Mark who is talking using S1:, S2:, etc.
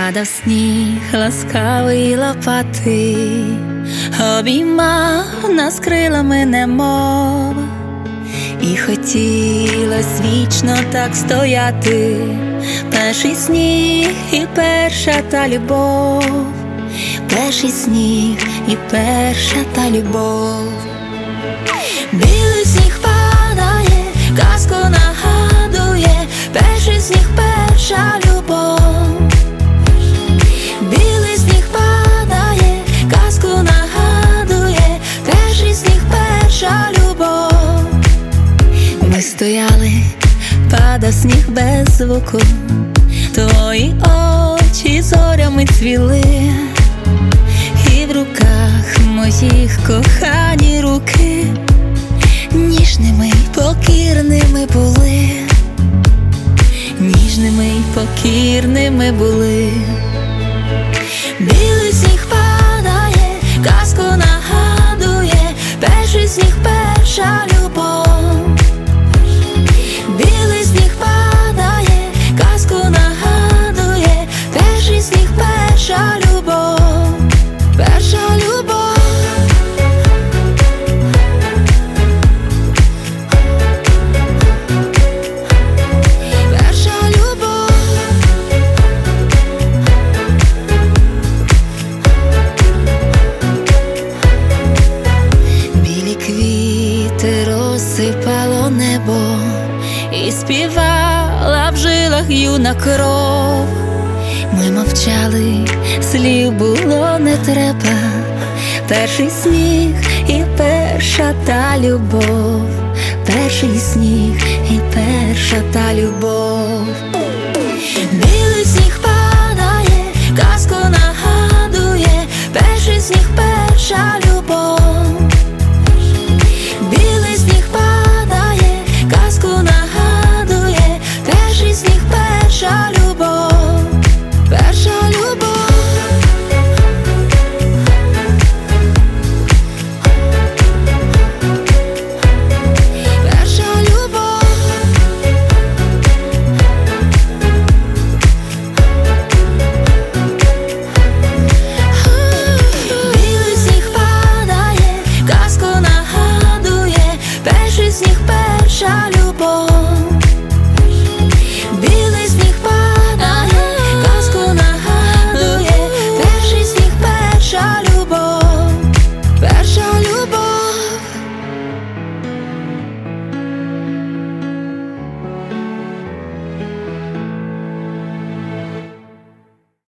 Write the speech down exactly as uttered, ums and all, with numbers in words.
S1: Падав сніг ласкавий лопатий, обіймав нас крилами немов, і хотілось вічно так стояти. Перший сніг і перша та любов, перший сніг і перша та любов. Білий сніг падає, казку нагадує, перший сніг, перша любов. Білий сніг падає, казку нагадує, перший сніг, перша любов. Ми стояли, падав сніг без звуку, твої очі зорями цвіли, і в руках моїх кохані руки ніжними й покірними були, ніжними й покірними були. Білий сніг падає, казку нагадує, перший сніг, перша любов. Білий сніг падає, казку нагадує, перший сніг, перша любов, перша любов. Розсипало небо, і співала в жилах юна кров. Ми мовчали, слів було не треба, перший сніг і перша та любов, перший сніг і перша та любов.